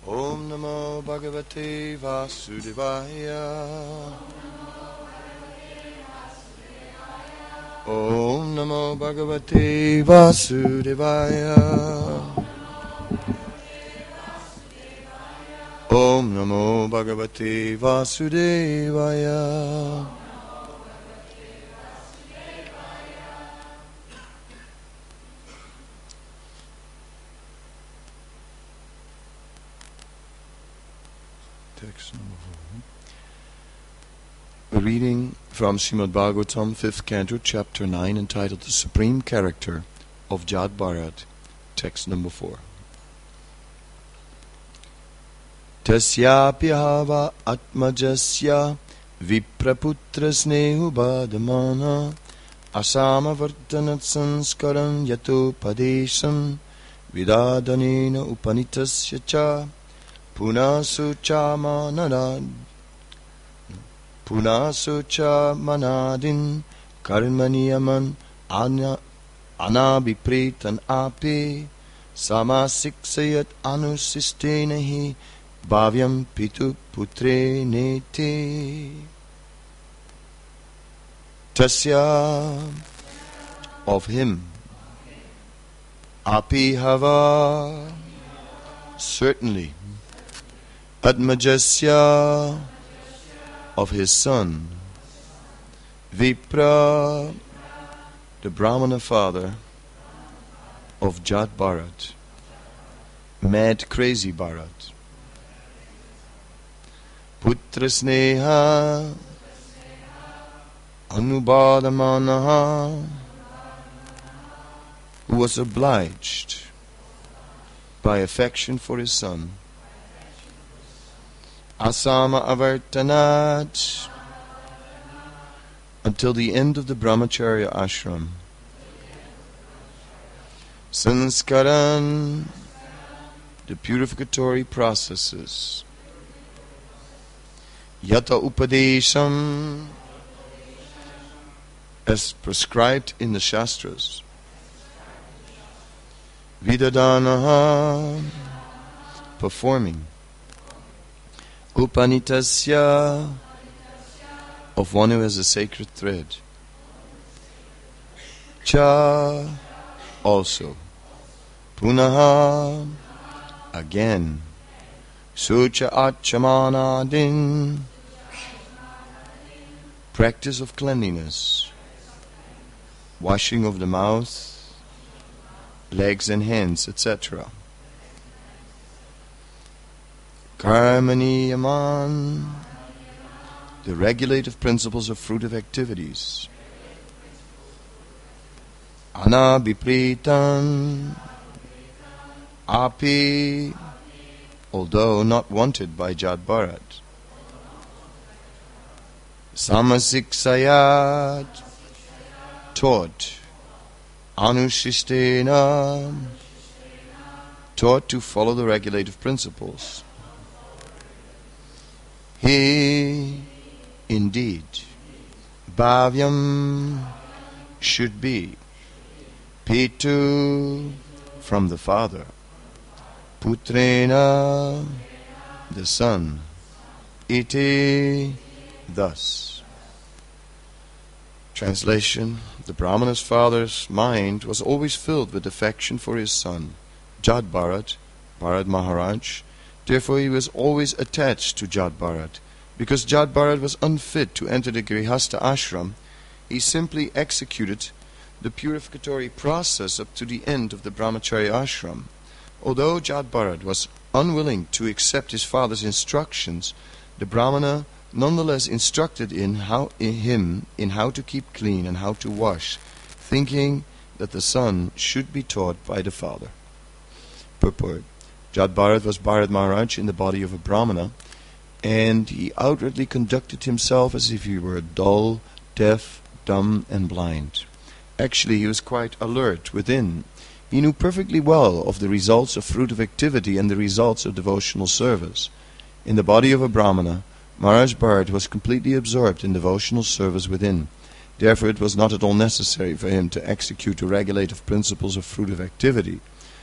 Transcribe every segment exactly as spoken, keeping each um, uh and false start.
Om Namo Bhagavate Vasudevaya. Om Namo Bhagavate Vasudevaya. Om Namo Bhagavate Vasudevaya. Text number four. A reading from Srimad Bhagavatam, fifth canto, chapter nine, entitled The Supreme Character of Jad Bharat, text number four. Tasyapi hava atmajasya vipraputra snehu badamana asama vartanat sanskaram yato padesham vidadanena upanitasya cha punasu cha manadad punasu cha manadin karmaniyaman ana anabipretan api samasiksayat anusistenahi bhavyam pitu putre nete. Tasya, of him, api hava, certainly, Atmajasya, of his son, Vipra, the Brahmana father of Jad Bharat, mad crazy Bharat, Putra Sneha, Anubadamanaha, who was obliged by affection for his son, Asama Avartanat, until the end of the Brahmacharya ashram. Sanskaran, the purificatory processes. Yata Upadesham, as prescribed in the Shastras. Vidadanaha, performing. Upanitasya, of one who has a sacred thread. Cha, also. Punaha, again. Sucha achamanadin, practice of cleanliness. Washing of the mouth, legs and hands, et cetera. Karmaniyaman, the regulative principles of fruitive activities. Anabipritan, api, although not wanted by Jad Bharat. Samasiksayat, taught. Anushistena, taught to follow the regulative principles. He, indeed, bhavyam, should be, pitu, from the father, putrena, the son, iti, thus. Translation: the Brahmana's father's mind was always filled with affection for his son, Jad Bharat, Bharat Maharaj. Therefore he was always attached to Jad Bharat. Because Jad Bharat was unfit to enter the Grihastha ashram, he simply executed the purificatory process up to the end of the Brahmacharya ashram. Although Jad Bharat was unwilling to accept his father's instructions, the Brahmana nonetheless instructed in how in him in how to keep clean and how to wash, thinking that the son should be taught by the father. Purport: Jad Bharat was Bharat Maharaj in the body of a Brahmana, and he outwardly conducted himself as if he were dull, deaf, dumb, and blind. Actually, he was quite alert within. He knew perfectly well of the results of fruitive activity and the results of devotional service. In the body of a Brahmana, Maharaj Bharat was completely absorbed in devotional service within. Therefore, it was not at all necessary for him to execute the regulative principles of fruitive activity.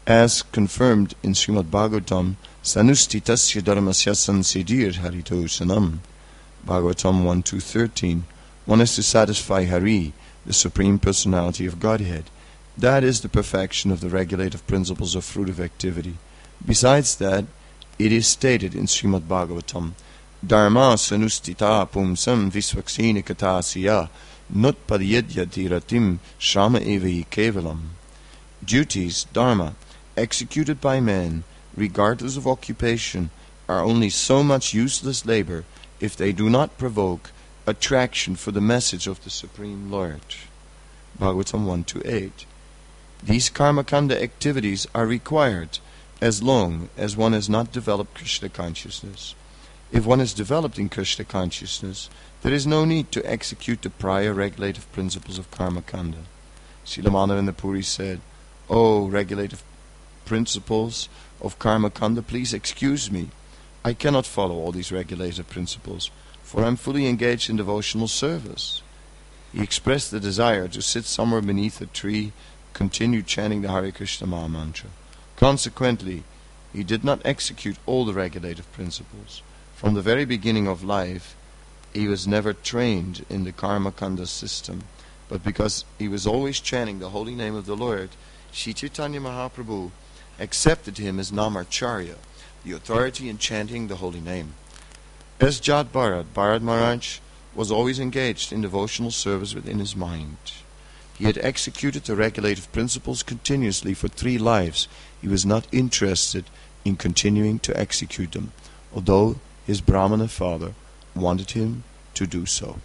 as confirmed in Srimad Bhagavatam, Sanustitasya dharmasya sansidir harito sanam. Bhagavatam one two thirteen. One is to satisfy Hari, the Supreme Personality of Godhead. That is the perfection of the regulative principles of fruitive activity. Besides that, it is stated in Srimad Bhagavatam, Dharma sanustita pumsam visvaksini katasya nutpadyadya ratim shama evi kevalam. Duties, dharma, executed by men, regardless of occupation, are only so much useless labor if they do not provoke attraction for the message of the Supreme Lord. Bhagavatam one to eight. These karmakanda activities are required as long as one has not developed Krishna consciousness. If one has developed in Krishna consciousness, there is no need to execute the prior regulative principles of karmakanda. Srila Madhavananda Puri said, "Oh, regulative principles of karmakanda, please excuse me. I cannot follow all these regulative principles, for I am fully engaged in devotional service." He expressed the desire to sit somewhere beneath a tree, continue chanting the Hare Krishna Maha Mantra. Consequently, he did not execute all the regulative principles. From the very beginning of life, he was never trained in the karmakanda system, but because he was always chanting the holy name of the Lord, Sri Chaitanya Mahaprabhu accepted him as Namarcharya, the authority in chanting the holy name. As Jad Bharat, Bharat Maharaj was always engaged in devotional service within his mind. He had executed the regulative principles continuously for three lives. He was not interested in continuing to execute them, although his Brahmana father wanted him to do so.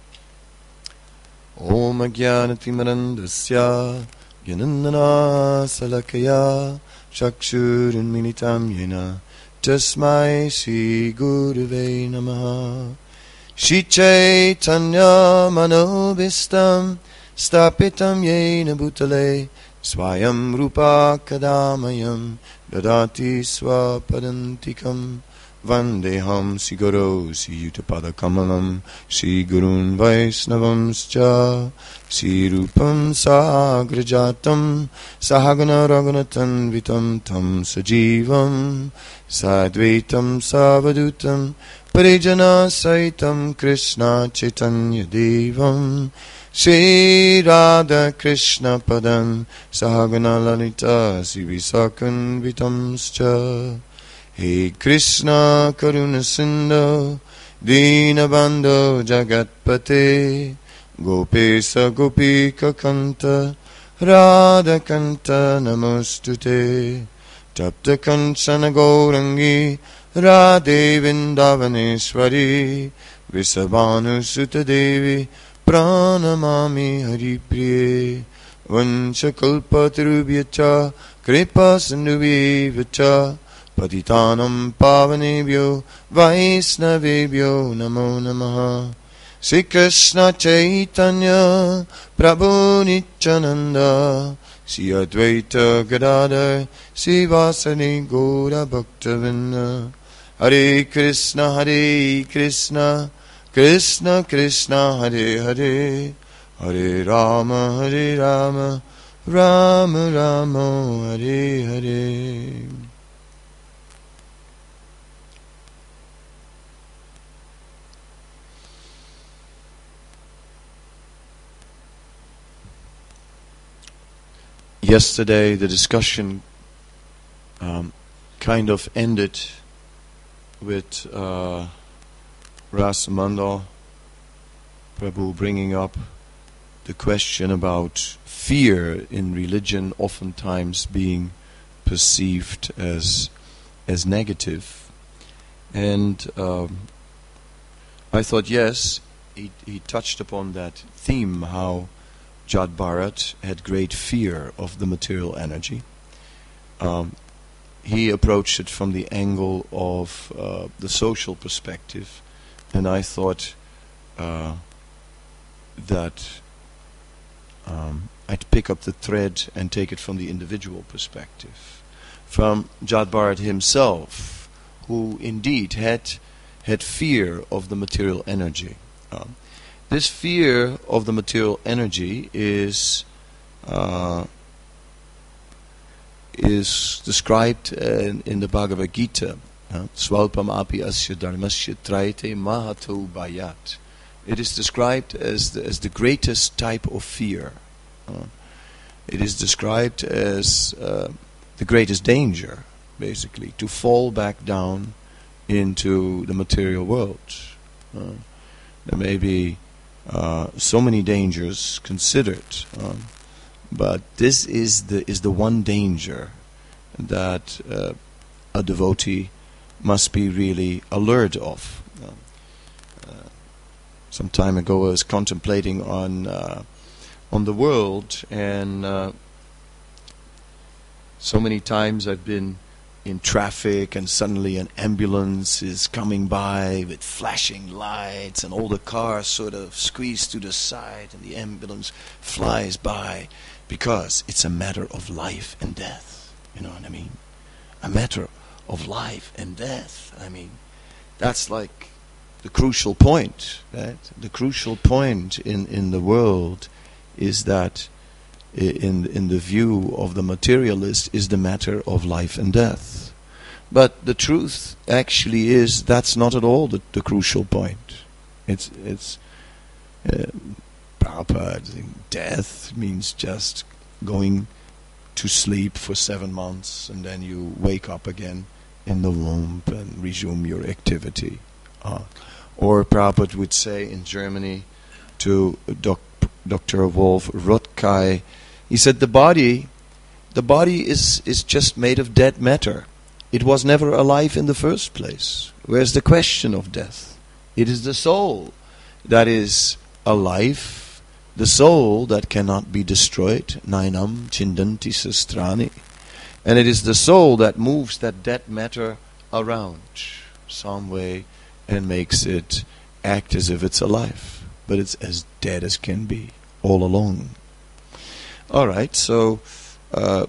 Om Ajnanatimirandasya Gyanandana Salakaya Chakshurin Minitam Yena Tasmai Sri Gurave Namaha. Shri Chaitanya Manobhistam Stapitam Yena Bhutale Swayam Rupa Kadamayam Dadati Swapadantikam Vandeham Siguro Siyutapada Kamalam Shri Gurun Vaisnavamscha Shri Rupam Sagrajatam Sahagana Raghunatan Vitam Tam Sajivam Sadvaitam Savadutam Parijana Saitam Krishna Chaitanya Devam Shri Radha Krishna Padam Sahagana Lalita Sivisakan Vitamscha. He Krishna Karuna Sindhu Dinabandho Jagatpate Gopesa Gopika Kanta Radha Kanta Namostute Tapta Kanchana Gaurangi Radhe Vindavaneshwari Visabhanu Sutta Devi Pranamami Haripriye Vanchakalpatarubhyacha Kripa Sindhuvivyacha Patitanam Pavanebhyo Vaisnavebhyo Namo Namaha. Sri Krishna Chaitanya Prabhu Nityananda Sri Advaita Gadadhar Sri Vasani Gaura Bhaktavinda. Hare Krishna Hare Krishna Krishna Krishna Hare Hare Hare Rama Hare Rama Rama Rama Hare Hare. Yesterday the discussion um, kind of ended with uh, Rasamandal Prabhu bringing up the question about fear in religion oftentimes being perceived as as negative. And um, I thought, yes, he, he touched upon that theme, how Jad Bharat had great fear of the material energy. Um, he approached it from the angle of uh, the social perspective, and I thought uh, that um, I'd pick up the thread and take it from the individual perspective, from Jad Bharat himself, who indeed had had fear of the material energy. Um, This fear of the material energy is uh, is described in, in the Bhagavad Gita. Swalpam api asya dharmasya traite mahato bhayat. It is described as the, as the greatest type of fear. Uh, it is described as uh, the greatest danger, basically, to fall back down into the material world. Uh, there may be uh, so many dangers considered, um, but this is the is the one danger that uh, a devotee must be really alert of. Uh, uh, some time ago, I was contemplating on uh, on the world, and uh, so many times I've been in traffic, and suddenly an ambulance is coming by with flashing lights, and all the cars sort of squeeze to the side, and the ambulance flies by, because it's a matter of life and death. You know what I mean? A matter of life and death. I mean, that's like the crucial point. Right? The crucial point in, in the world is that in in the view of the materialist is the matter of life and death. But the truth actually is that's not at all the, the crucial point. It's it's uh, Prabhupada, death means just going to sleep for seven months and then you wake up again in the womb and resume your activity. Uh, or Prabhupada would say in Germany to doc, Doctor Wolf Rotkai, he said the body, the body is, is just made of dead matter. It was never alive in the first place. Where's the question of death? It is the soul that is alive, the soul that cannot be destroyed. Nainam chindanti sastrani. And it is the soul that moves that dead matter around some way and makes it act as if it's alive. But it's as dead as can be, all along. Alright, so uh,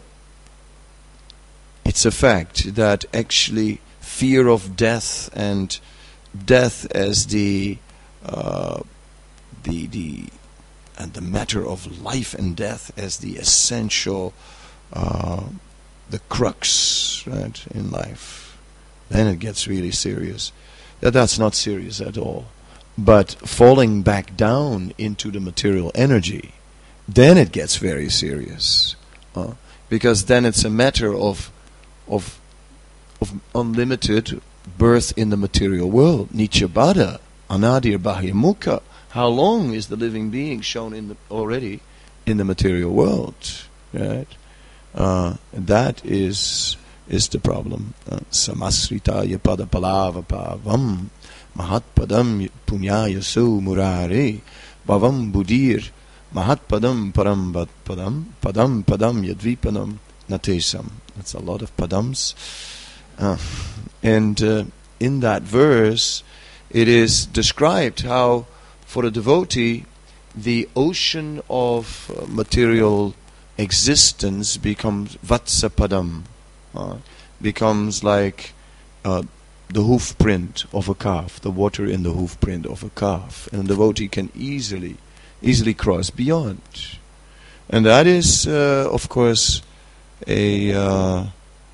it's a fact that actually fear of death and death as the uh, the the and the matter of life and death as the essential, uh, the crux, right, in life. Then it gets really serious. That that's not serious at all. But falling back down into the material energy, then it gets very serious, uh, because then it's a matter of of of unlimited birth in the material world. Nityabada, anadir bahimukha. How long is the living being shown in the, already in the material world? Right? Uh, that is is the problem. Samasritaya pada palava pavam mahatpadam punyaya su murari bhavam budir mahatpadam param padam padam padam yadvipanam natesam. That's a lot of padams. Uh, and uh, in that verse, it is described how for a devotee, the ocean of uh, material existence becomes vatsapadam, uh, becomes like uh, the hoof print of a calf, the water in the hoof print of a calf, and the devotee can easily, easily cross beyond. And that is, uh, of course, a uh,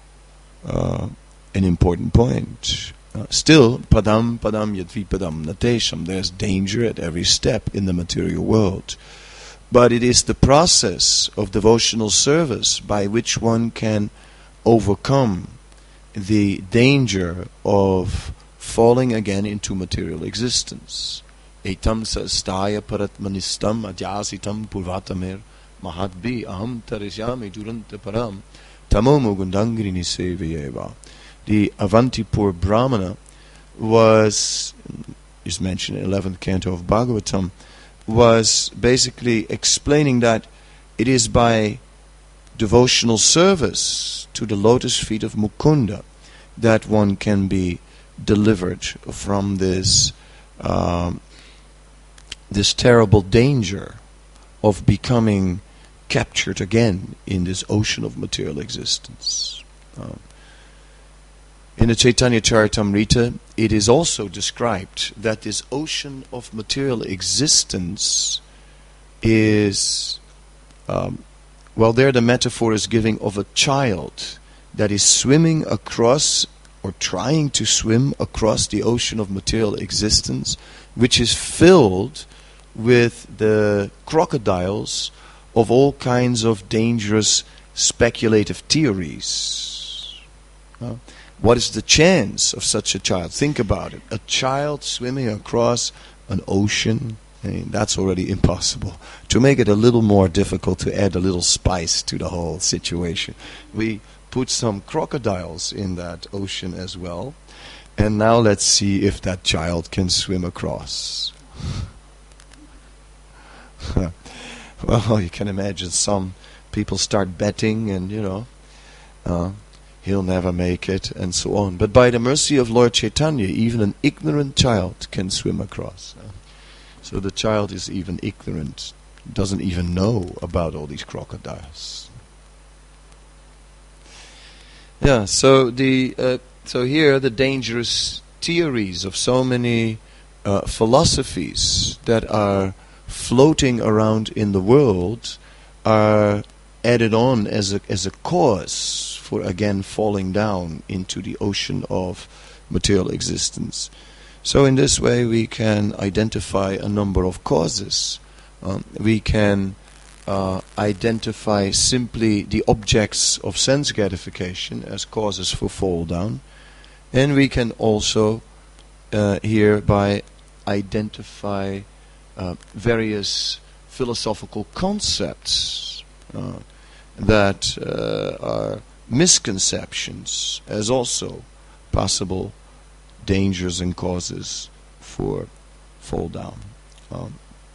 uh, an important point. Uh, still, padam padam yadvi padam natesham. There's danger at every step in the material world. But it is the process of devotional service by which one can overcome the danger of falling again into material existence. Etam sastaya paratmanistam adyasitam purvatamir mahadbi aham tarisyami duranta param tamomo gundangrini sevayeva. The Avantipur Brahmana was, is mentioned in eleventh canto of Bhagavatam, was basically explaining that it is by devotional service to the lotus feet of Mukunda that one can be delivered from this um, this terrible danger of becoming captured again in this ocean of material existence. Um, In the Chaitanya Charitamrita, it is also described that this ocean of material existence is um, well, there the metaphor is giving of a child that is swimming across or trying to swim across the ocean of material existence, which is filled with the crocodiles of all kinds of dangerous speculative theories. Uh, what is the chance of such a child? Think about it. A child swimming across an ocean, I mean, that's already impossible. To make it a little more difficult, to add a little spice to the whole situation, we put some crocodiles in that ocean as well. And now let's see if that child can swim across. Well, you can imagine some people start betting and, you know, uh, he'll never make it and so on. But by the mercy of Lord Chaitanya, even an ignorant child can swim across. Uh, so the child is even ignorant, doesn't even know about all these crocodiles. Yeah, so the uh, so here the dangerous theories of so many uh, philosophies that are floating around in the world are added on as a as a cause for again falling down into the ocean of material existence. So in this way we can identify a number of causes. Um, we can uh, identify simply the objects of sense gratification as causes for fall down, and we can also uh, hereby identify uh, various philosophical concepts uh, that uh, are misconceptions as also possible dangers and causes for fall down. Um,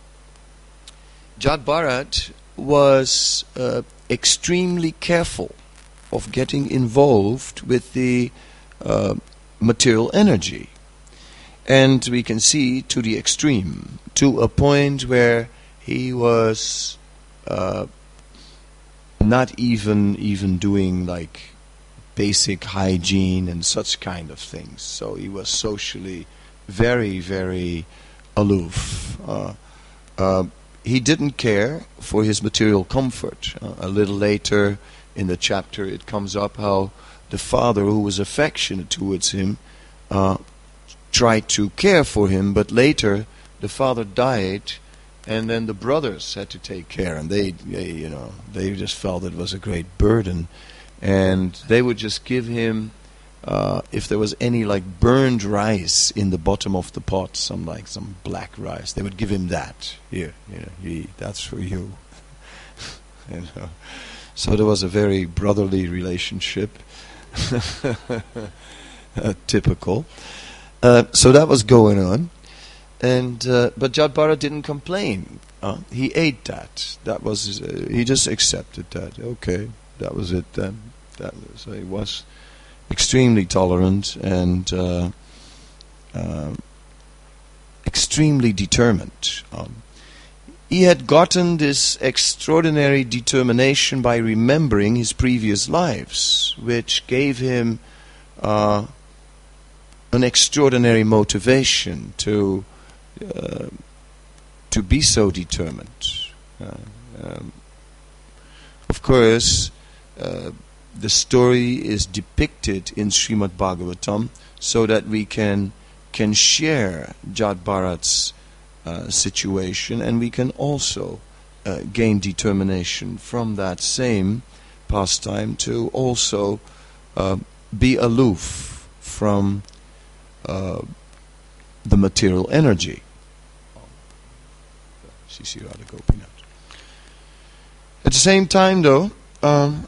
Jat Bharat was uh, extremely careful of getting involved with the uh, material energy. And we can see to the extreme, to a point where he was uh, not even even doing like basic hygiene and such kind of things. So he was socially very, very aloof. Uh, uh, he didn't care for his material comfort. Uh, a little later in the chapter it comes up how the father, who was affectionate towards him, uh, tried to care for him, but later the father died, and then the brothers had to take care, and they, they you know, they just felt it was a great burden, and they would just give him, uh, if there was any like burned rice in the bottom of the pot, some like some black rice, they would give him that. Here, you know, he, that's for you. you know. So there was a very brotherly relationship, uh, typical. Uh, so that was going on, and uh, but Jat Bharat didn't complain. Uh, he ate that. That was uh, he just accepted that. Okay, that was it then. That so he was extremely tolerant and uh, uh, extremely determined. Um, he had gotten this extraordinary determination by remembering his previous lives, which gave him Uh, an extraordinary motivation to uh, to be so determined. Uh, um, of course, uh, the story is depicted in Srimad Bhagavatam so that we can can share Jat Bharat's uh, situation, and we can also uh, gain determination from that same pastime to also uh, be aloof from Uh, the material energy. At the same time, though, um,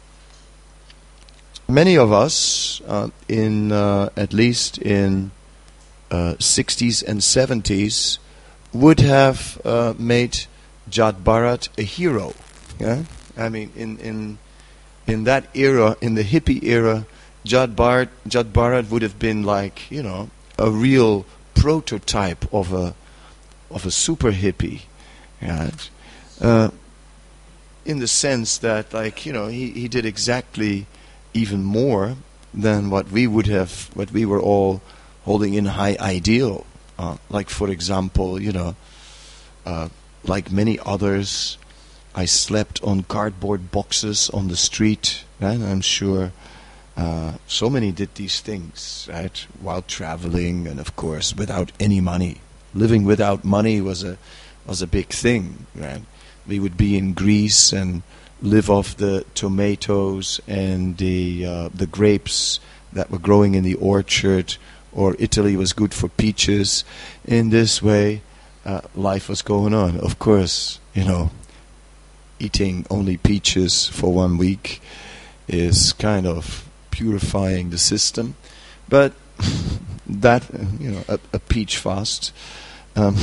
many of us, uh, in uh, at least in uh, sixties and seventies, would have uh, made Jat Bharat a hero. Yeah, I mean, in in in that era, in the hippie era, Jat Bharat, Jat Bharat would have been like, you know, a real prototype of a of a super hippie, right? Uh, in the sense that, like, you know, he, he did exactly even more than what we would have, what we were all holding in high ideal. Uh, like, for example, you know, uh, like many others, I slept on cardboard boxes on the street. Right? I'm sure uh, so many did these things, right? While traveling, and of course without any money. Living without money was a was a big thing, right? We would be in Greece and live off the tomatoes and the uh, the grapes that were growing in the orchard, or Italy was good for peaches. In this way, uh, life was going on. Of course, you know, eating only peaches for one week is kind of purifying the system, but that, you know, a, a peach fast. Um,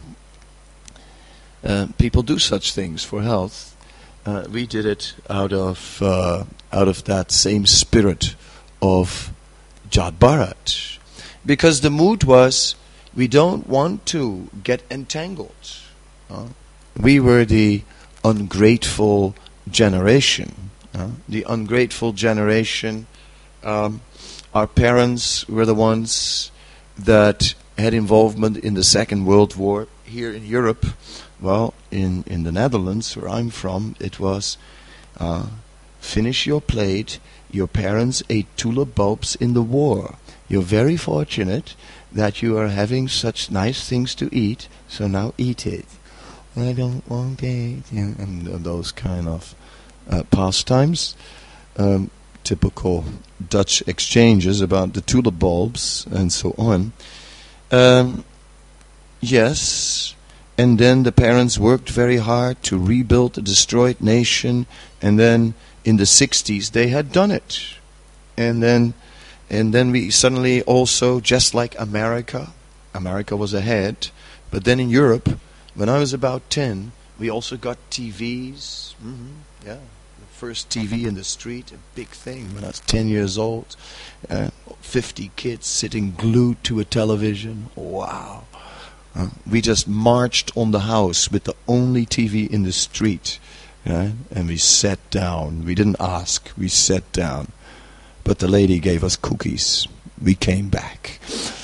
uh, people do such things for health. Uh, we did it out of uh, out of that same spirit of Jad Bharat, because the mood was, we don't want to get entangled. Uh, we were the ungrateful generation. Uh, the ungrateful generation. Um, our parents were the ones that had involvement in the Second World War. Here in Europe, well, in, in the Netherlands, where I'm from, it was uh, finish your plate. Your parents ate tulip bulbs in the war. You're very fortunate that you are having such nice things to eat, so now eat it. I don't want it. And, and those kind of uh, pastimes. Um, typical Dutch exchanges about the tulip bulbs and so on. Um, yes, and then the parents worked very hard to rebuild the destroyed nation, and then in the sixties they had done it. And then and then we suddenly also, just like America, America was ahead, but then in Europe, when I was about ten, we also got T Vs. Mm-hmm, yeah. First T V in the street, a big thing when I was ten years old. Uh, fifty kids sitting glued to a television. Wow. Uh, we just marched on the house with the only T V in the street. Uh, and we sat down. We didn't ask. We sat down. But the lady gave us cookies. We came back.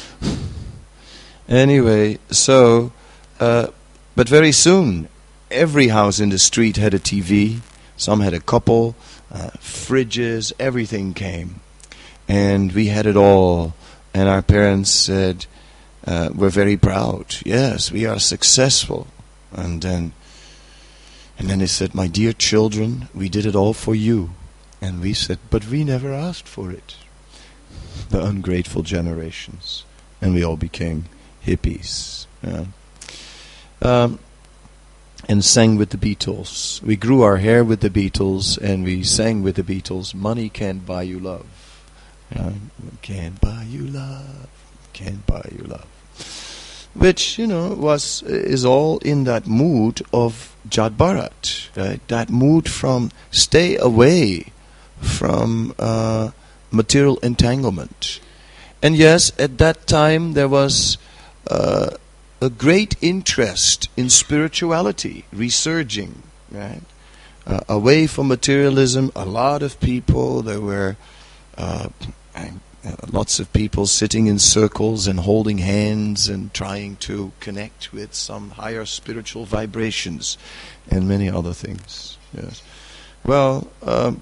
Anyway, so, uh, but very soon, every house in the street had a T V. Some had a couple, uh, fridges, everything came. And we had it all. And our parents said, uh, we're very proud. Yes, we are successful. And then, and then they said, my dear children, we did it all for you. And we said, but we never asked for it. The ungrateful generations. And we all became hippies. Yeah. Um, and sang with the Beatles. We grew our hair with the Beatles, and we sang with the Beatles. Money can't buy you love. Yeah. Can't buy you love. Can't buy you love. Which, you know, was is all in that mood of Jad Bharat. Right? That mood from stay away from uh, material entanglement. And yes, at that time there was uh, a great interest in spirituality resurging, right? Uh, away from materialism, a lot of people, there were uh, lots of people sitting in circles and holding hands and trying to connect with some higher spiritual vibrations and many other things. Yes. Well, um,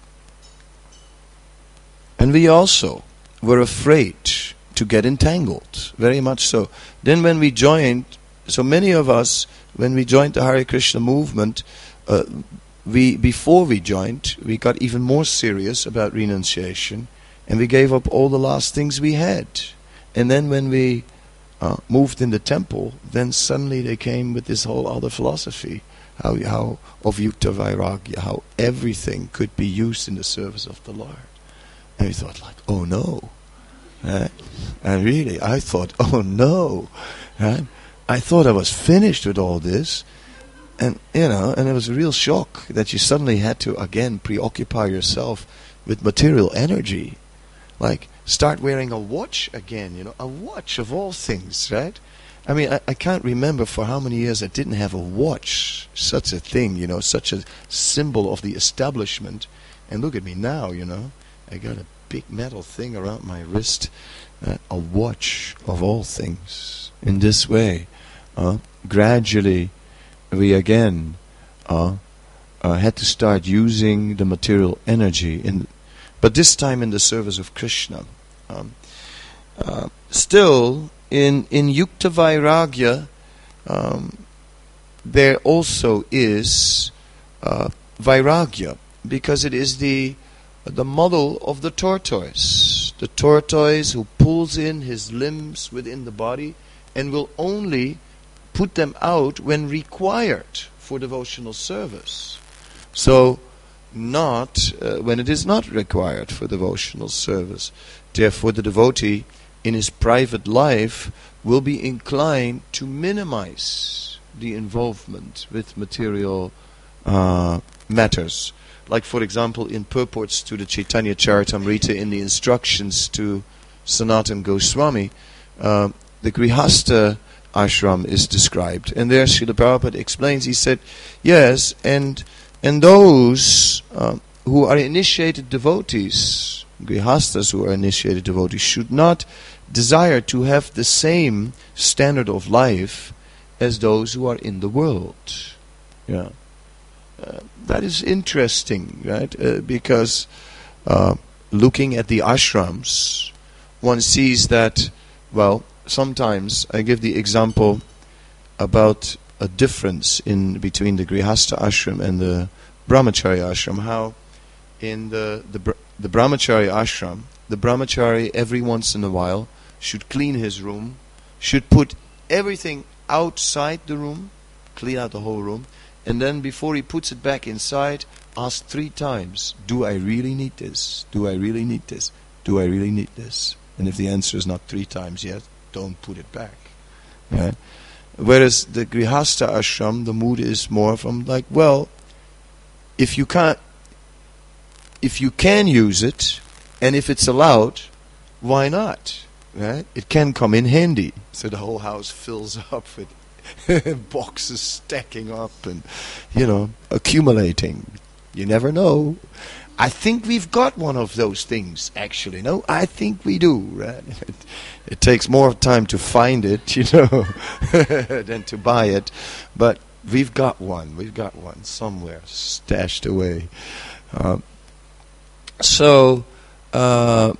and we also were afraid to get entangled, very much so. Then when we joined, so many of us, when we joined the Hare Krishna movement, uh, we before we joined, we got even more serious about renunciation, and we gave up all the last things we had. And then when we uh, moved in the temple, then suddenly they came with this whole other philosophy, how how of Yukta Vairagya, how everything could be used in the service of the Lord. And we thought, like, oh no. Right? And really, I thought, oh no. Right? I thought I was finished with all this. And, you know, and it was a real shock that you suddenly had to, again, preoccupy yourself with material energy. Like, start wearing a watch again, you know, a watch of all things, right? I mean, I, I can't remember for how many years I didn't have a watch, such a thing, you know, such a symbol of the establishment. And look at me now, you know. I got a big metal thing around my wrist, uh, a watch of all things. In this way, uh, gradually, we again uh, uh, had to start using the material energy, in, but this time in the service of Krishna. Um, uh, still, in in Yukta Vairagya, um, there also is uh, Vairagya, because it is the the model of the tortoise. The tortoise who pulls in his limbs within the body and will only put them out when required for devotional service. So, not uh, when it is not required for devotional service. Therefore, the devotee in his private life will be inclined to minimize the involvement with material uh, matters. Like, for example, in purports to the Chaitanya Charitamrita, in the instructions to Sanatana Goswami, uh, the Grihastha ashram is described. And there Srila Prabhupada explains, he said, yes, and and those uh, who are initiated devotees, Grihasthas who are initiated devotees, should not desire to have the same standard of life as those who are in the world. Yeah. Uh, that is interesting, right? Uh, because uh, looking at the ashrams, one sees that, well, sometimes I give the example about a difference in between the Grihastha ashram and the Brahmachari ashram. How in the the, br- the Brahmachari ashram, the Brahmachari every once in a while should clean his room, should put everything outside the room, clean out the whole room, and then before he puts it back inside, ask three times, do I really need this? Do I really need this? Do I really need this? And if the answer is not three times yet, don't put it back. Right? Whereas the Grihastha ashram, the mood is more from like, well, if you can't, if you can use it, and if it's allowed, why not? Right? It can come in handy. So the whole house fills up with boxes stacking up and, you know, accumulating. You never know. I think we've got one of those things, actually. No, I think we do. Right? It, it takes more time to find it, you know, than to buy it. But we've got one. We've got one somewhere stashed away. Uh, so, uh,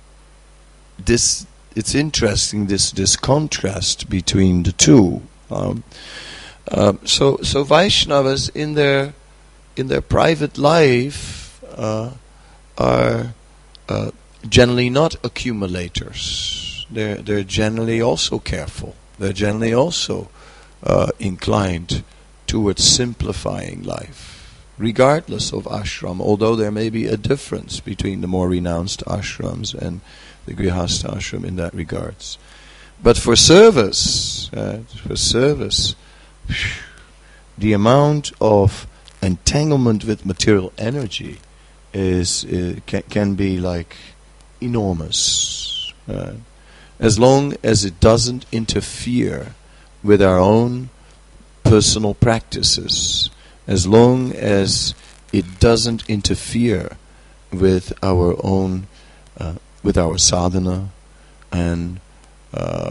this it's interesting, this, this contrast between the two. Um, uh, so, so Vaishnavas in their in their private life uh, are uh, generally not accumulators. They're they're generally also careful. They're generally also uh, inclined towards simplifying life, regardless of ashram. Although there may be a difference between the more renounced ashrams and the Grihastha ashram in that regards. But for service, uh, for service, phew, the amount of entanglement with material energy is uh, can, can be like enormous. Uh, as long as it doesn't interfere with our own personal practices, as long as it doesn't interfere with our own, uh, with our sadhana, and Uh,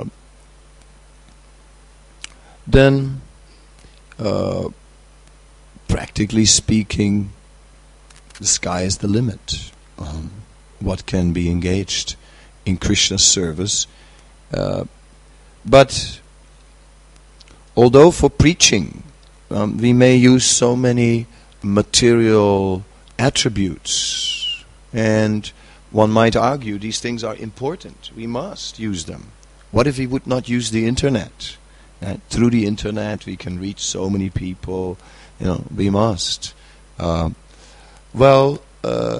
then, uh, practically speaking, the sky is the limit. Um, what can be engaged in Krishna's service. Uh, but, although for preaching, um, we may use so many material attributes, and one might argue these things are important. We must use them. What if we would not use the internet? Uh, through the internet we can reach so many people. You know, we must. Uh, well, uh,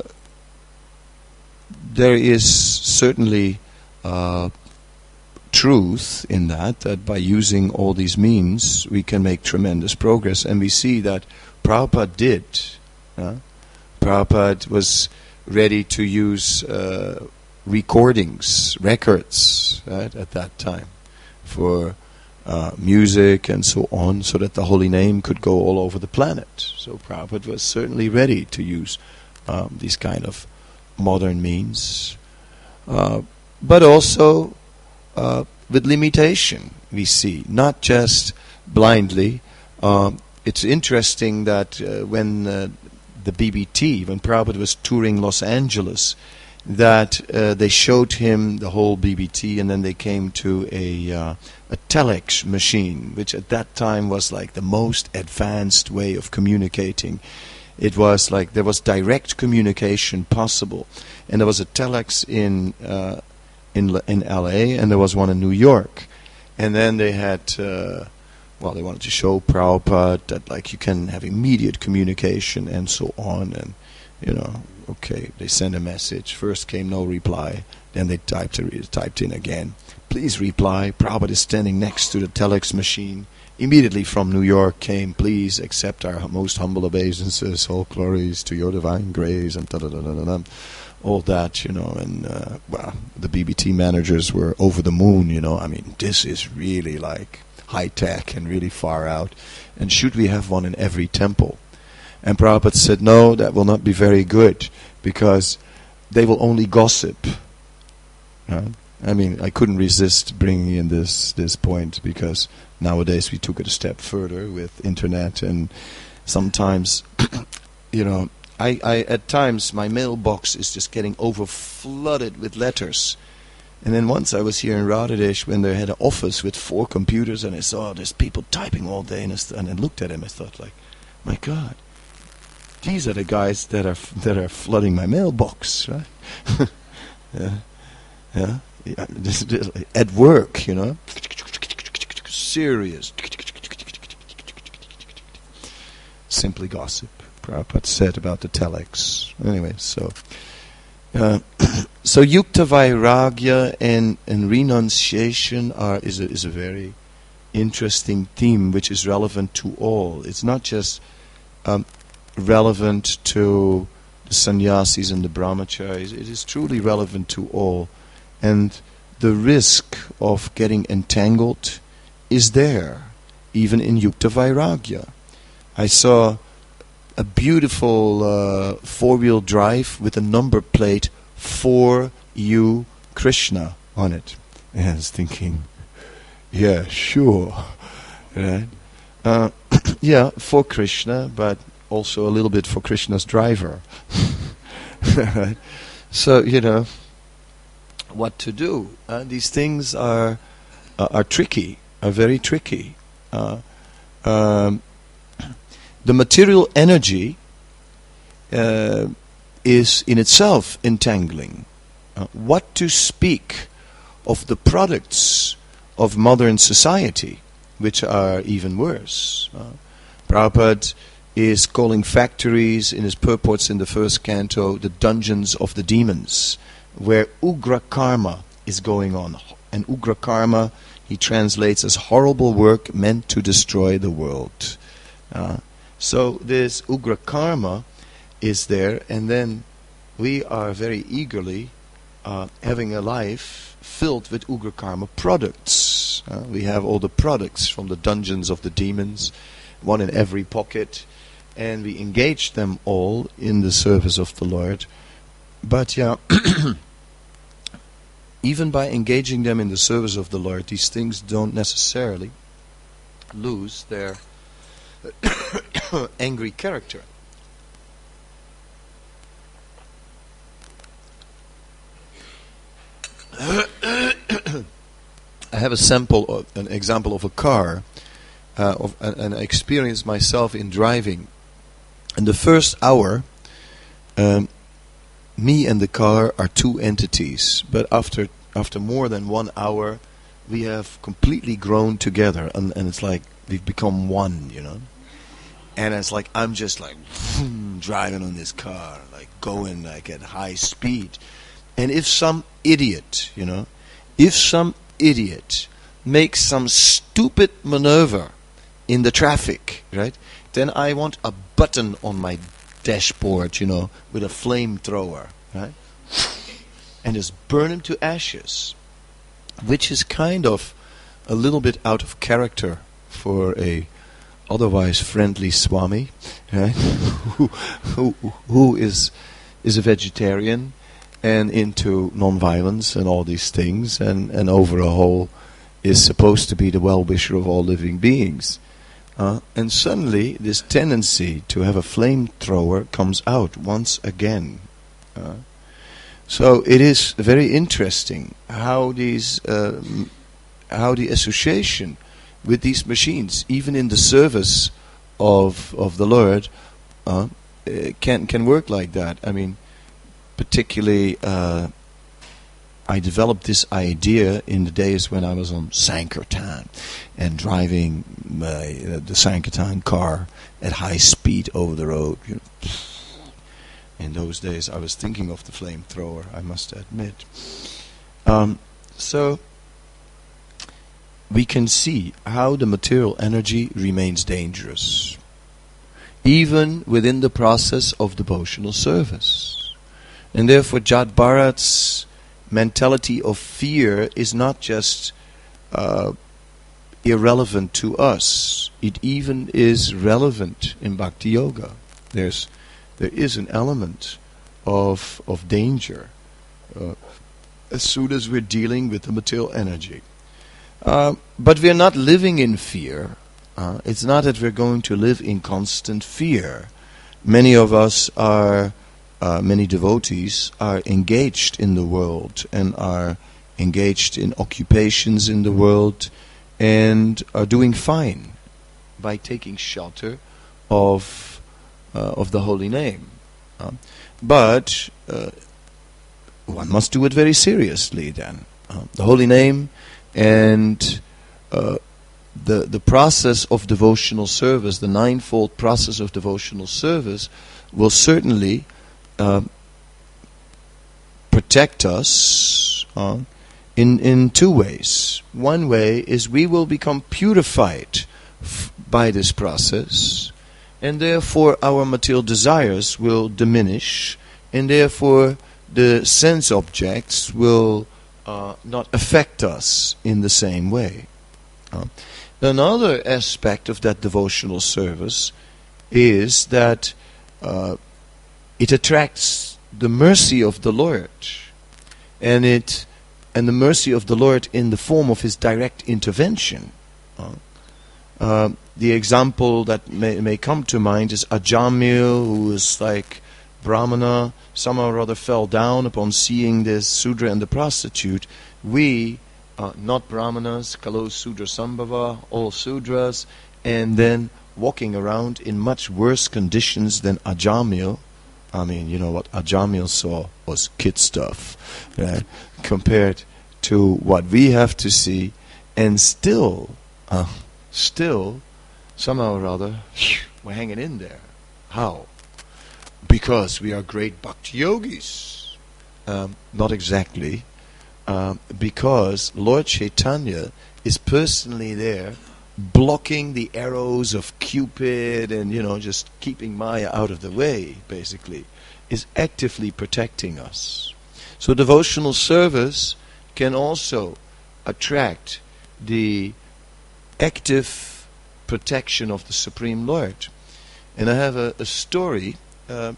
there is certainly uh, truth in that, that by using all these means we can make tremendous progress. And we see that Prabhupada did. Uh, Prabhupada was ready to use uh, recordings, records, right, at that time for uh, music and so on, so that the holy name could go all over the planet. So Prabhupada was certainly ready to use um, these kind of modern means. Uh, but also uh, with limitation, we see, not just blindly. Uh, it's interesting that uh, when uh, the B B T, when Prabhupada was touring Los Angeles, that uh, they showed him the whole B B T, and then they came to a uh, a telex machine, which at that time was like the most advanced way of communicating. It was like there was direct communication possible, and there was a telex in uh, in in L A, and there was one in New York, and then they had. Uh, Well, they wanted to show Prabhupada that, like, you can have immediate communication and so on. And, you know, okay, they sent a message. First came no reply. Then they typed, it, typed in again. Please reply. Prabhupada is standing next to the telex machine. Immediately from New York came, please accept our most humble obeisances. All glories to your divine grace. And da-da-da-da-da. All that, you know. And, uh, well, the B B T managers were over the moon, you know. I mean, this is really like high-tech and really far out, and should we have one in every temple? And Prabhupada said, no, that will not be very good, because they will only gossip. Right? I mean, I couldn't resist bringing in this this point, because nowadays we took it a step further with internet, and sometimes, you know, I, I at times my mailbox is just getting over-flooded with letters. And then once I was here in Radhadesh when they had an office with four computers, and I saw there's people typing all day, and I, st- and I looked at him, I thought, like, my God, these are the guys that are f- that are flooding my mailbox, right? yeah, yeah, yeah. This, this, at work, you know, serious, simply gossip. Prabhupada said about the telex. Anyway, so. Uh, so yukta vairagya and, and renunciation are is a, is a very interesting theme which is relevant to all. It's not just um, relevant to the sannyasis and the brahmacharis. It is truly relevant to all. And the risk of getting entangled is there, even in yukta vairagya. I saw a beautiful uh, four-wheel drive with a number plate for you, Krishna, on it. And I was thinking, yeah, sure. Right? Uh, yeah, for Krishna, but also a little bit for Krishna's driver. Right? So, you know, what to do? Uh, these things are, uh, are tricky, are very tricky. Uh, um, The material energy uh, is in itself entangling. Uh, what to speak of the products of modern society, which are even worse. Uh, Prabhupada is calling factories in his purports in the first canto the dungeons of the demons, where ugra karma is going on. And ugra karma he translates as horrible work meant to destroy the world. Uh, So this ugra karma is there, and then we are very eagerly uh, having a life filled with ugra karma products. Uh, we have all the products from the dungeons of the demons, one in every pocket, and we engage them all in the service of the Lord. But yeah, even by engaging them in the service of the Lord, these things don't necessarily lose their angry character. I have a sample, of, an example of a car, uh, of an, an experience myself in driving. In the first hour, um, me and the car are two entities, but after after more than one hour, we have completely grown together, and, and it's like we've become one, you know. And it's like I'm just like driving on this car, like going like at high speed. And if some idiot, you know, if some idiot makes some stupid maneuver in the traffic, right, then I want a button on my dashboard, you know, with a flamethrower, right, and just burn him to ashes, which is kind of a little bit out of character for a otherwise friendly Swami, right? who, who, who is is a vegetarian and into non-violence and all these things, and, and over a whole is supposed to be the well-wisher of all living beings. Uh, and suddenly this tendency to have a flamethrower comes out once again. Uh, so it is very interesting how these uh, m- how the association with these machines, even in the service of of the Lord, uh, uh, can can work like that. I mean, particularly, uh, I developed this idea in the days when I was on Sankirtan and driving my, uh, the Sankirtan car at high speed over the road. You know. In those days, I was thinking of the flamethrower, I must admit. Um, so, we can see how the material energy remains dangerous, even within the process of devotional service. And therefore, Jat Bharat's mentality of fear is not just uh, irrelevant to us. It even is relevant in Bhakti Yoga. There's, there is an element of of danger uh, as soon as we're dealing with the material energy. Uh, but we're not living in fear. Uh, it's not that we're going to live in constant fear. Many of us are Uh, many devotees are engaged in the world and are engaged in occupations in the world and are doing fine by taking shelter of uh, of the holy name. Uh, but uh, one must do it very seriously then. Uh, the holy name and uh, the the process of devotional service, the ninefold process of devotional service, will certainly Uh, protect us uh, in in two ways. One way is we will become purified f- by this process, and therefore our material desires will diminish, and therefore the sense objects will uh, not affect us in the same way. Uh, another aspect of that devotional service is that uh, it attracts the mercy of the Lord, and it and the mercy of the Lord in the form of His direct intervention. Uh, uh, the example that may, may come to mind is Ajamil, who is like Brahmana, somehow or other fell down upon seeing this Sudra and the prostitute. We, uh, not Brahmanas, Kalo Sudra Sambhava, all Sudras, and then walking around in much worse conditions than Ajamil. I mean, you know, what Ajamil saw was kid stuff, right, compared to what we have to see, and still, uh, still, somehow or other, we're hanging in there. How? Because we are great bhakti yogis. Um, not exactly. Um, because Lord Chaitanya is personally there, blocking the arrows of Cupid and, you know, just keeping Maya out of the way, basically, is actively protecting us. So devotional service can also attract the active protection of the Supreme Lord. And I have a, a story uh,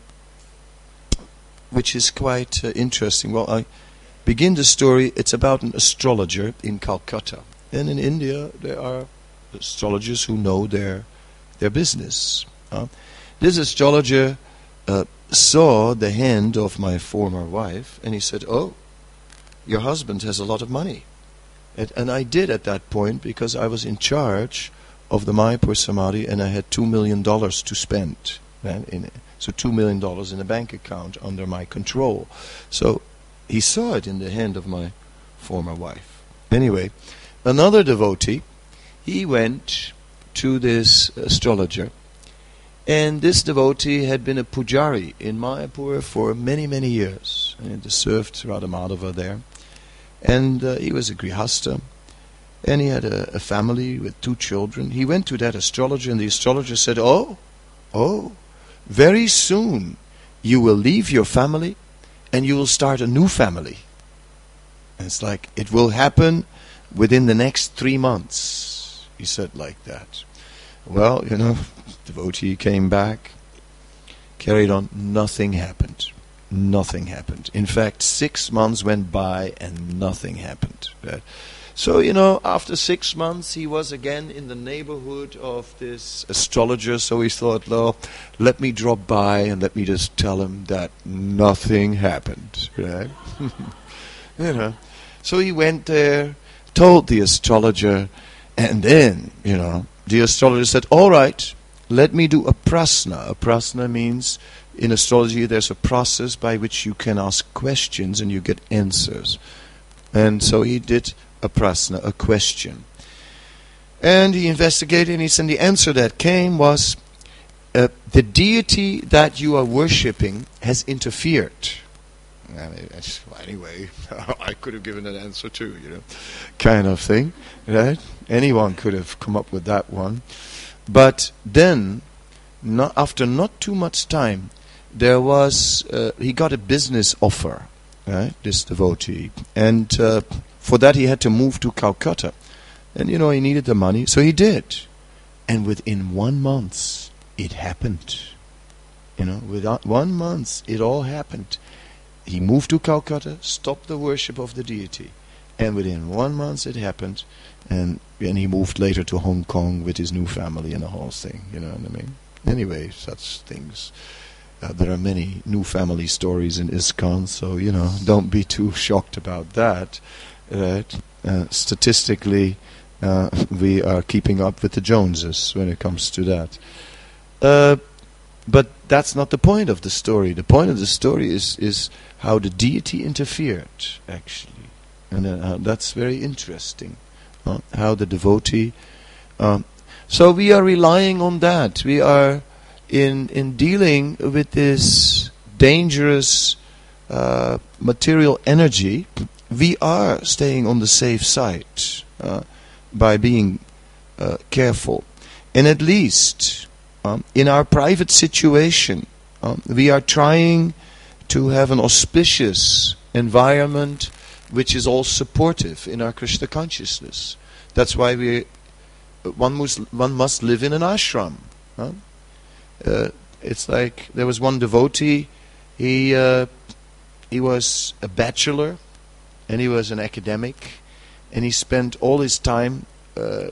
which is quite uh, interesting. Well, I begin the story. It's about an astrologer in Calcutta. And in India there are astrologers who know their their business. Uh, this astrologer uh, saw the hand of my former wife, and he said, "Oh, your husband has a lot of money." And, and I did at that point, because I was in charge of the Mayapur Samadhi, and I had two million dollars to spend. Right, in it. So two million dollars in a bank account under my control. So he saw it in the hand of my former wife. Anyway, another devotee, he went to this astrologer, and this devotee had been a pujari in Mayapur for many, many years, and he served Radha Madhava there. And uh, he was a grihastha, and he had a, a family with two children. He went to that astrologer, and the astrologer said, "Oh, oh, very soon you will leave your family, and you will start a new family." And it's like, it will happen within the next three months. He said like that. Well, you know, devotee came back, carried on, nothing happened. nothing happened. In fact, six months went by and nothing happened. Right? So, you know, after six months, he was again in the neighborhood of this astrologer. So he thought, well, let me drop by and let me just tell him that nothing happened. Right? You know. So he went there, told the astrologer, and then, you know, the astrologer said, all right, let me do a prasna. A prasna means, in astrology, there's a process by which you can ask questions and you get answers. And so he did a prasna, a question. And he investigated, and he said the answer that came was, uh, the deity that you are worshipping has interfered. And anyway, I could have given an answer too, you know, kind of thing, right? Anyone could have come up with that one. But then, not, after not too much time, there was, uh, he got a business offer, right, this devotee. And uh, for that he had to move to Calcutta. And, you know, he needed the money, so he did. And within one month, it happened. You know, within one month, it all happened. He moved to Calcutta, stopped the worship of the deity. And within one month, it happened. And and he moved later to Hong Kong with his new family and the whole thing, you know what I mean? Anyway, such things. Uh, there are many new family stories in ISKCON, so, you know, don't be too shocked about that. Right? Uh, statistically, uh, we are keeping up with the Joneses when it comes to that. Uh, but that's not the point of the story. The point of the story is, is how the deity interfered, actually. And uh, that's very interesting. Uh, how the devotee... Um, so we are relying on that. We are in in dealing with this dangerous uh, material energy. We are staying on the safe side uh, by being uh, careful. And at least um, in our private situation, um, we are trying to have an auspicious environment which is all supportive in our Krishna consciousness. That's why we one must one must live in an ashram. Huh? Uh, it's like there was one devotee. He uh, he was a bachelor, and he was an academic, and he spent all his time uh,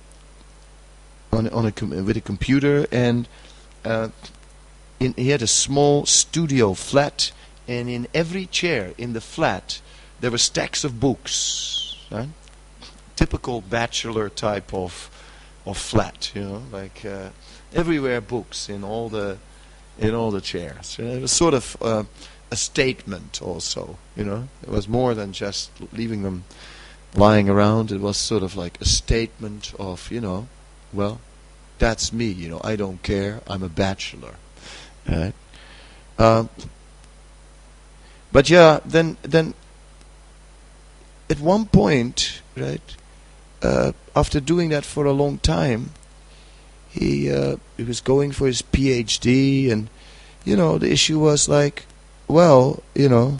on on a com- with a computer, and uh, in, he had a small studio flat, and in every chair in the flat there were stacks of books. Right? Typical bachelor type of of flat, you know, like uh, everywhere books in all the in all the chairs. It was sort of uh, a statement, also. You know, it was more than just leaving them lying around. It was sort of like a statement of, you know, well, that's me. You know, I don't care. I'm a bachelor. Right? Um, but yeah, then then at one point, right. Uh, after doing that for a long time, he uh, he was going for his PhD, and you know the issue was like, well, you know,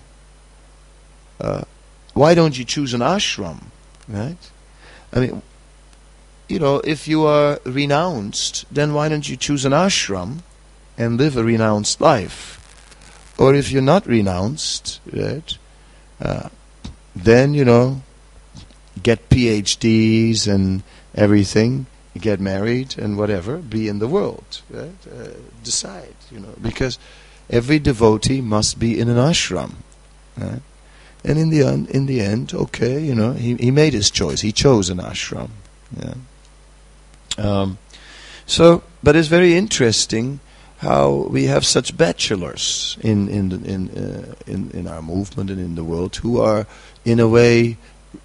uh, why don't you choose an ashram, right? I mean, you know, if you are renounced, then why don't you choose an ashram and live a renounced life? Or if you're not renounced, right, uh, then you know. Get PhDs and everything, get married and whatever, be in the world, right? Uh, decide, you know, because every devotee must be in an ashram, right? And in the end, in the end, okay, you know, he he made his choice. He chose an ashram. Yeah. Um, so, but it's very interesting how we have such bachelors in in in uh, in in our movement and in the world who are, in a way,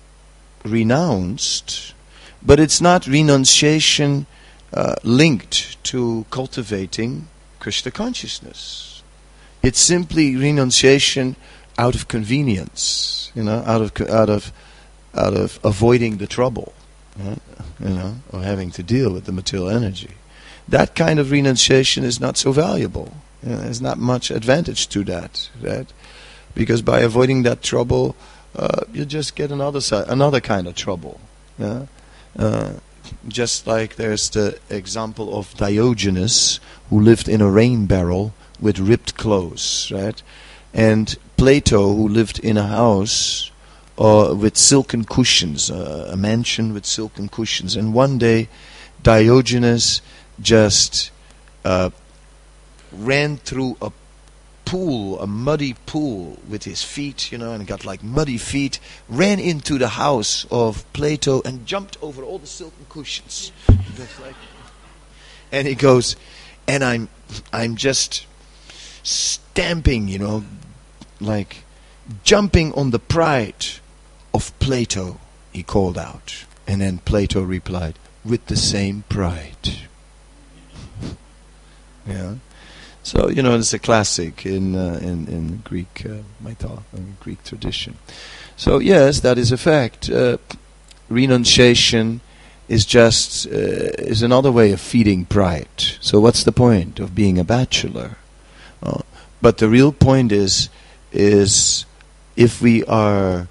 renounced, but it's not renunciation uh, linked to cultivating Krishna consciousness. It's simply renunciation out of convenience, you know, out of out of out of avoiding the trouble, uh, you know, or having to deal with the material energy. That kind of renunciation is not so valuable. You know, there's not much advantage to that, right? Because by avoiding that trouble, Uh, you just get another side, another kind of trouble. Yeah? Uh, just like there's the example of Diogenes, who lived in a rain barrel with ripped clothes, right? And Plato, who lived in a house uh, with silken cushions, uh, a mansion with silken cushions, and one day Diogenes just uh, ran through a pool, a muddy pool, with his feet, you know, and got like muddy feet, ran into the house of Plato and jumped over all the silken cushions. Like, and he goes, and I'm, I'm just stamping, you know, like jumping on the pride of Plato, he called out. And then Plato replied, with the same pride. Yeah. So, you know, it's a classic in uh, in, in Greek uh, mythology, Greek tradition. So, yes, that is a fact. Uh, renunciation is just uh, is another way of feeding pride. So, what's the point of being a bachelor? Uh, but the real point is is if we are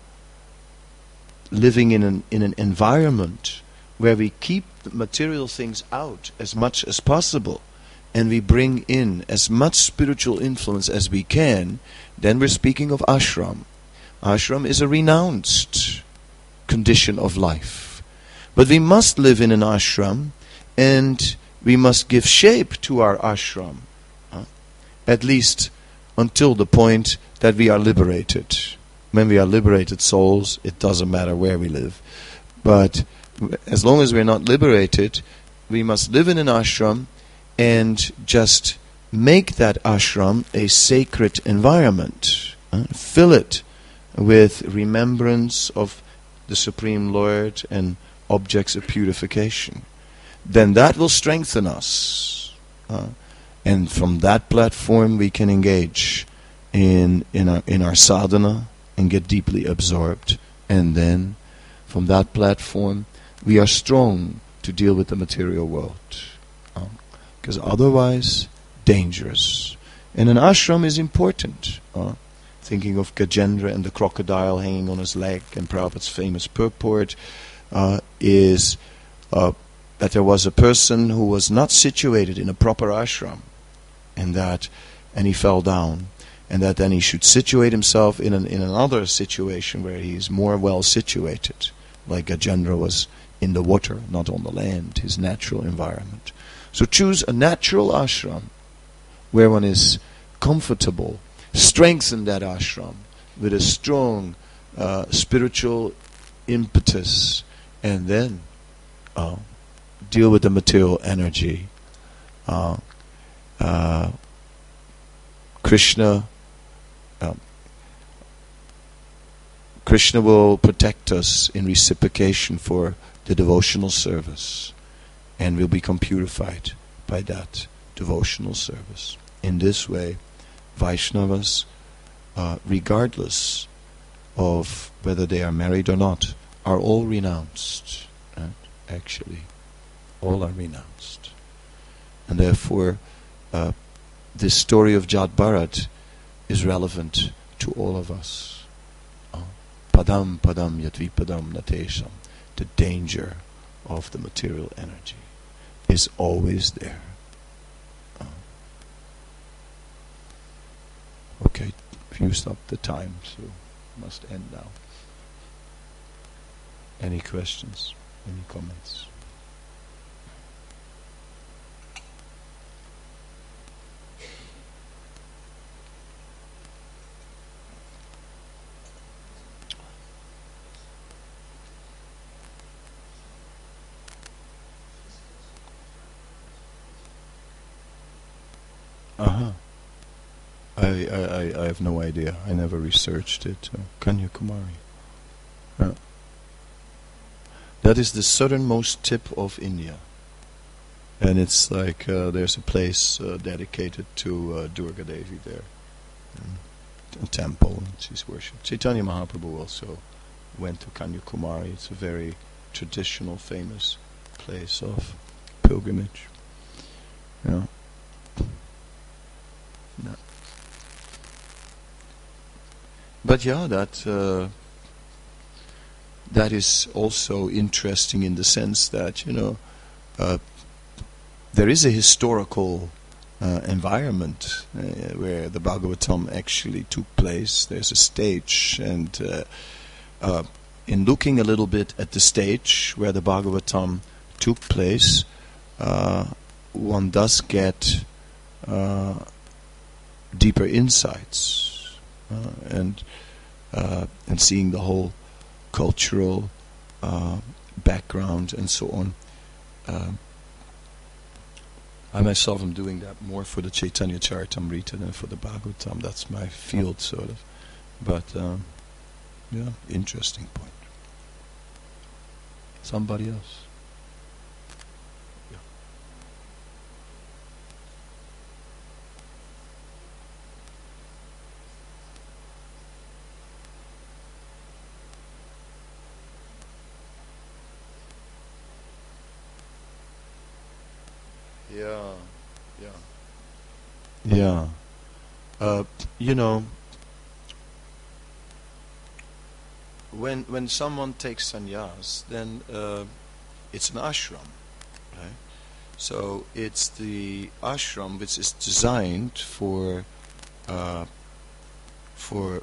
living in an in an environment where we keep the material things out as much as possible, and we bring in as much spiritual influence as we can, then we're speaking of ashram. Ashram is a renounced condition of life. But we must live in an ashram, and we must give shape to our ashram, uh, at least until the point that we are liberated. When we are liberated souls, it doesn't matter where we live. But as long as we're not liberated, we must live in an ashram and just make that ashram a sacred environment. Uh, fill it with remembrance of the Supreme Lord and objects of purification. Then that will strengthen us. Uh, and from that platform we can engage in, in, our, in our sadhana and get deeply absorbed. And then from that platform we are strong to deal with the material world. Because otherwise, dangerous. And an ashram is important. Uh, thinking of Gajendra and the crocodile hanging on his leg, and Prabhupada's famous purport uh, is uh, that there was a person who was not situated in a proper ashram, and that, and he fell down, and that then he should situate himself in an, in another situation where he is more well situated, like Gajendra was in the water, not on the land, his natural environment. So choose a natural ashram where one is comfortable. Strengthen that ashram with a strong uh, spiritual impetus, and then uh, deal with the material energy. Uh, uh, Krishna, uh, Krishna will protect us in reciprocation for the devotional service. And will become purified by that devotional service. In this way, Vaishnavas, uh, regardless of whether they are married or not, are all renounced. Right? Actually, all are renounced. And therefore, uh, this story of Jad Bharat is relevant to all of us. Uh, padam padam yatvi padam natesham. The danger of the material energy is always there. Uh, okay, if you stop the time, so must end now. Any questions? Any comments? Uh-huh. I, I, I have no idea. I never researched it. Uh, Kanyakumari. Uh, that is the southernmost tip of India. And it's like uh, there's a place uh, dedicated to uh, Durga Devi there. Mm. A temple, and she's worshipped. Chaitanya Mahaprabhu also went to Kanyakumari. It's a very traditional, famous place of pilgrimage. Yeah. No. But yeah, that uh, that is also interesting in the sense that, you know, uh, there is a historical uh, environment uh, where the Bhagavatam actually took place. There's a stage, and uh, uh, in looking a little bit at the stage where the Bhagavatam took place, uh, one does get uh, deeper insights, uh, and uh, and seeing the whole cultural uh, background and so on. Uh, I myself am doing that more for the Chaitanya Charitamrita than for the Bhagavatam. That's my field, sort of. But um, yeah, interesting point. Somebody else? Yeah, yeah, yeah. Uh, you know, when when someone takes sannyas, then uh, it's an ashram, right? So it's the ashram which is designed for uh, for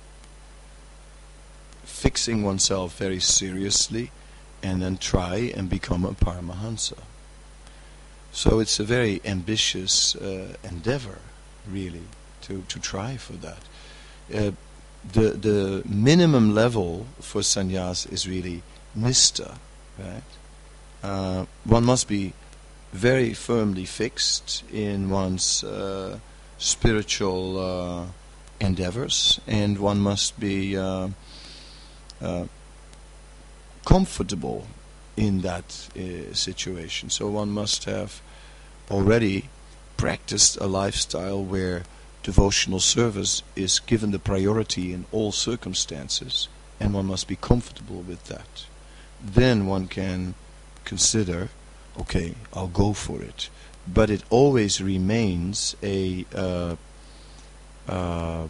fixing oneself very seriously, and then try and become a Paramahansa. So it's a very ambitious uh, endeavor, really, to, to try for that. Uh, the the minimum level for sannyas is really nistha, right? Uh, one must be very firmly fixed in one's uh, spiritual uh, endeavors, and one must be uh, uh, comfortable in that uh, situation. So one must have already practiced a lifestyle where devotional service is given the priority in all circumstances, and one must be comfortable with that. Then one can consider, okay, I'll go for it. But it always remains a uh, uh,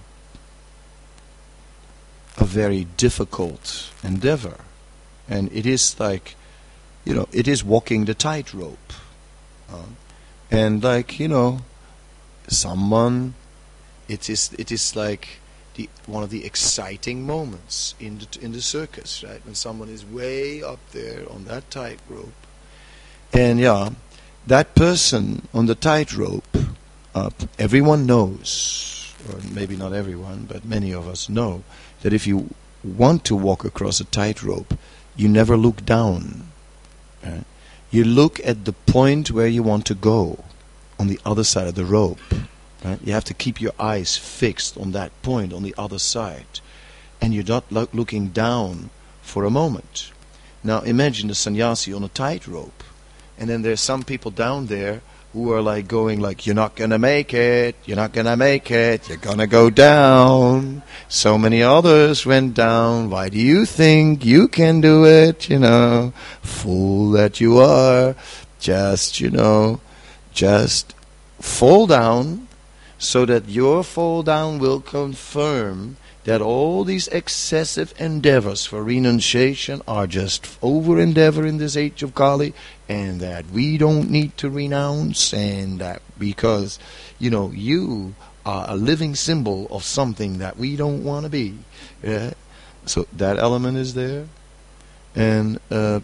a very difficult endeavor, and it is like, you know, it is walking the tightrope. Uh, and like, you know, someone, it is it is like the one of the exciting moments in the in the circus, right? When someone is way up there on that tightrope, and yeah, that person on the tightrope, uh, everyone knows, or maybe not everyone, but many of us know that if you want to walk across a tightrope, you never look down. Right? You look at the point where you want to go, on the other side of the rope. Right? You have to keep your eyes fixed on that point on the other side, and you're not lo- looking down for a moment. Now imagine the sannyasi on a tightrope, and then there's some people down there who are like going like, you're not gonna make it, you're not gonna make it, you're gonna go down. So many others went down. Why do you think you can do it? You know, fool that you are. Just, you know, just fall down, so that your fall down will confirm that all these excessive endeavors for renunciation are just over endeavor in this age of Kali, and that we don't need to renounce, and that because, you know, you are a living symbol of something that we don't want to be. Yeah? So that element is there. And uh,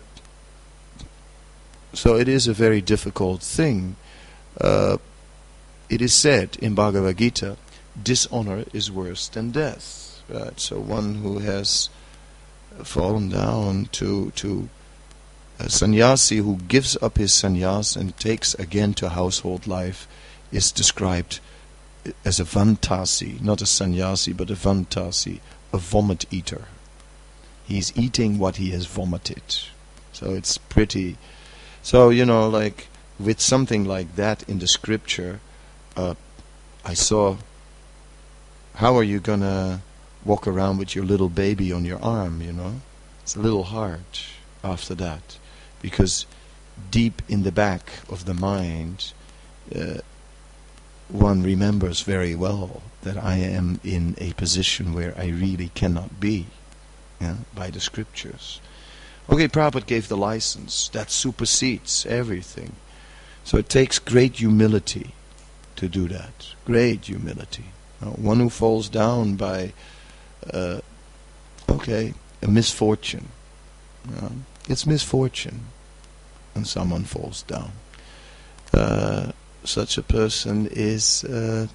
so it is a very difficult thing. Uh, it is said in Bhagavad Gita, dishonor is worse than death. Right? So one who has fallen down to to a sannyasi who gives up his sannyas and takes again to household life is described as a vantasi, not a sannyasi but a vantasi, a vomit eater. He's eating what he has vomited. So it's pretty. So, you know, like with something like that in the scripture, uh, I saw, how are you gonna walk around with your little baby on your arm, you know? It's a little hard after that, because deep in the back of the mind, uh, one remembers very well that I am in a position where I really cannot be, yeah, by the scriptures. Okay, Prabhupada gave the license. That supersedes everything. So it takes great humility to do that. Great humility. Uh, one who falls down by, uh, okay, a misfortune. Uh, it's misfortune when someone falls down. Uh, such a person is uh,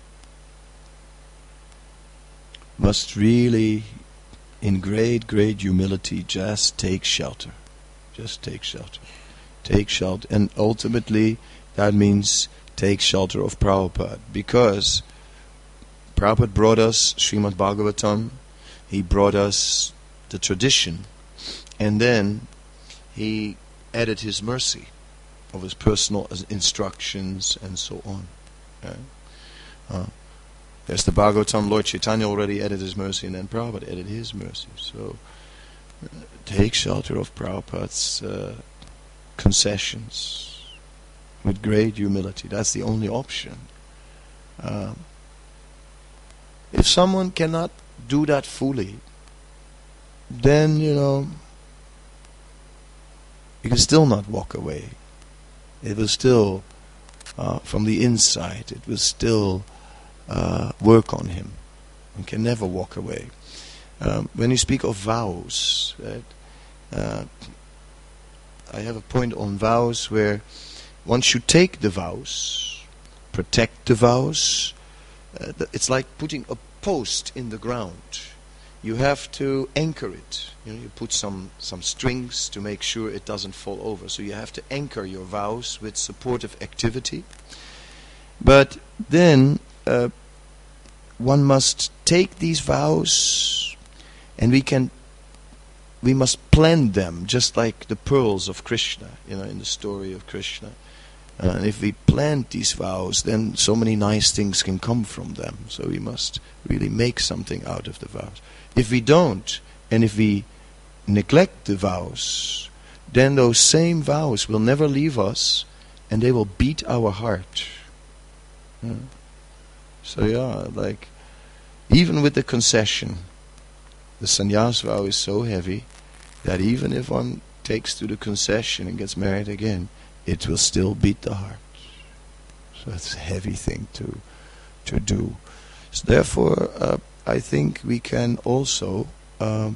must really, in great, great humility, just take shelter. Just take shelter. Take shelter. And ultimately, that means take shelter of Prabhupada. Because Prabhupada brought us Srimad Bhagavatam. He brought us the tradition. And then he added his mercy of his personal instructions and so on. Okay? Uh, there's the Bhagavatam. Lord Chaitanya already added his mercy, and then Prabhupada added his mercy. So uh, take shelter of Prabhupada's uh, concessions with great humility. That's the only option. Um, if someone cannot do that fully, then, you know, you can still not walk away. It will still, uh, from the inside, it will still uh, work on him. You can never walk away. Um, when you speak of vows, right, uh, I have a point on vows where once you take the vows, protect the vows, uh, th- it's like putting a post in the ground. You have to anchor it. You know, you put some, some strings to make sure it doesn't fall over. So you have to anchor your vows with supportive activity. But then uh, one must take these vows, and we can we must blend them, just like the pearls of Krishna, you know, in the story of Krishna. Uh, and if we plant these vows, then so many nice things can come from them. So we must really make something out of the vows. If we don't, and if we neglect the vows, then those same vows will never leave us, and they will beat our heart. Yeah. So yeah, like, even with the concession, the sannyas vow is so heavy that even if one takes to the concession and gets married again, it will still beat the heart. So it's a heavy thing to to do. So therefore, uh, I think we can also um,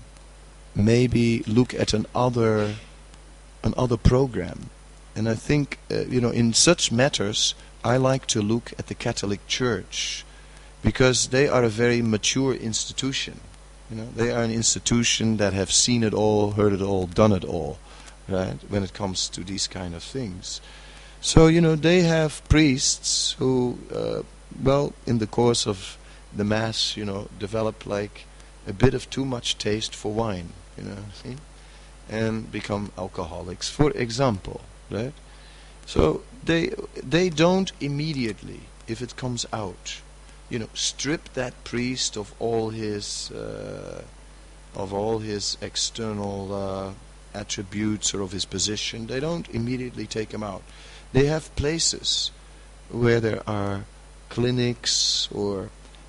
maybe look at another another program. And I think, uh, you know, in such matters, I like to look at the Catholic Church, because they are a very mature institution. You know, they are an institution that have seen it all, heard it all, done it all, right, when it comes to these kind of things. So, you know, they have priests who, uh, well, in the course of the Mass, you know, develop like a bit of too much taste for wine, you know, see, and become alcoholics, for example, right? So they they don't immediately, if it comes out, you know, strip that priest of all his uh, of all his external uh, attributes or of his position. They don't immediately take him out. They have places where there are clinics or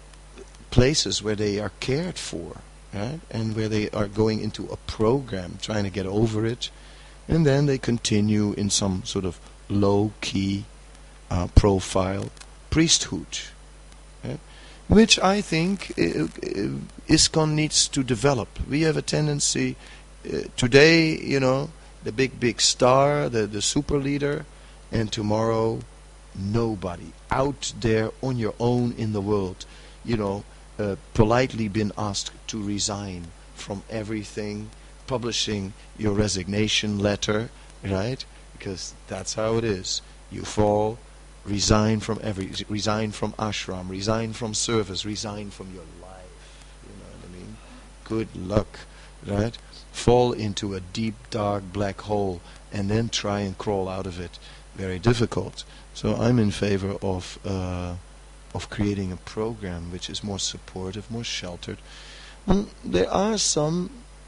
places where they are cared for, right? And where they are going into a program, trying to get over it, and then they continue in some sort of low-key uh, profile priesthood. Yeah. Which I think uh, uh, ISKCON needs to develop. We have a tendency uh, today, you know, the big, big star, the, the super leader, and tomorrow, nobody. Out there on your own in the world, you know, uh, politely been asked to resign from everything, publishing your resignation letter, right? Because that's how it is. You fall, resign from every, resign from ashram, resign from service, resign from your life. You know what I mean? Good luck, right? Fall into a deep, dark, black hole, and then try and crawl out of it. Very difficult. So I'm in favor of uh, of creating a program which is more supportive, more sheltered. And there are some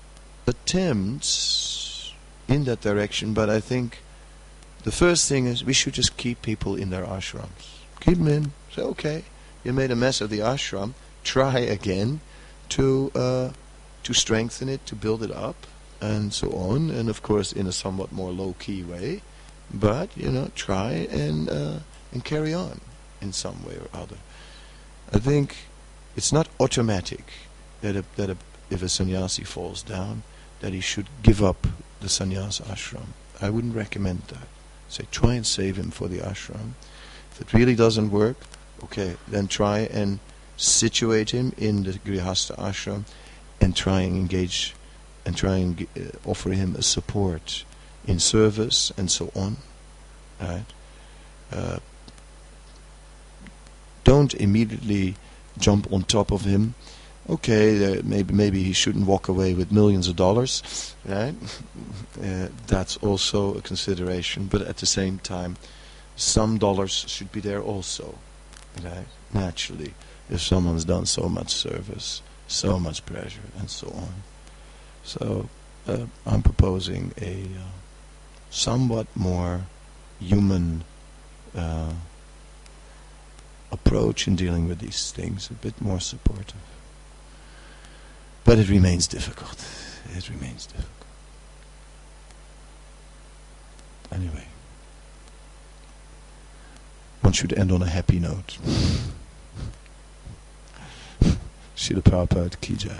attempts in that direction, but I think the first thing is we should just keep people in their ashrams. Keep them in. Say, okay, you made a mess of the ashram. Try again to uh, to strengthen it, to build it up, and so on. And of course, in a somewhat more low-key way. But you know, try and uh, and carry on in some way or other. I think it's not automatic that a, that a, if a sannyasi falls down, that he should give up the sannyasa ashram. I wouldn't recommend that. Say, try and save him for the ashram. If it really doesn't work, okay, then try and situate him in the grihastha ashram and try and engage and try and g- uh, offer him a support in service and so on. Right? Uh, don't immediately jump on top of him. Okay, uh, maybe maybe he shouldn't walk away with millions of dollars, right? uh, that's also a consideration. But at the same time, some dollars should be there also, right? Naturally, if someone's done so much service, so much pressure, and so on. So uh, I'm proposing a uh, somewhat more human uh, approach in dealing with these things, a bit more supportive. But it remains difficult. It remains difficult. Anyway, one should end on a happy note. Srila Prabhupada Ki Jai.